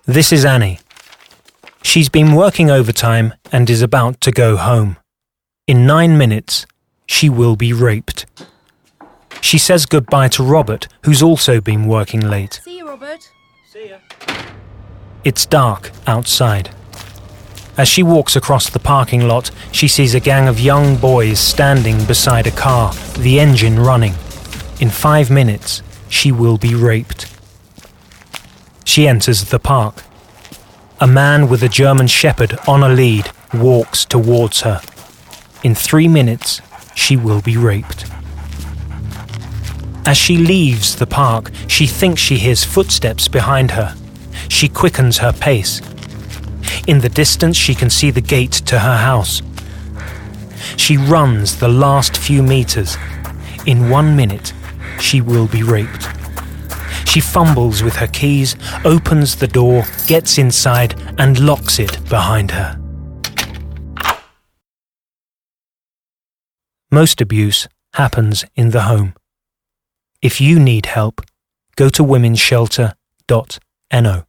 This is Annie. She's been working overtime and is about to go home. In 9 minutes, she will be raped. She says goodbye to Robert, who's also been working late. See you, Robert. See ya. It's dark outside. As she walks across the parking lot, she sees a gang of young boys standing beside a car, the engine running. In 5 minutes, she will be raped. She enters the park. A man with a German Shepherd on a lead walks towards her. In 3 minutes, she will be raped. As she leaves the park, she thinks she hears footsteps behind her. She quickens her pace. In the distance, she can see the gate to her house. She runs the last few meters. In 1 minute, she will be raped. She fumbles with her keys, opens the door, gets inside, and locks it behind her. Most abuse happens in the home. If you need help, go to womensshelter.no.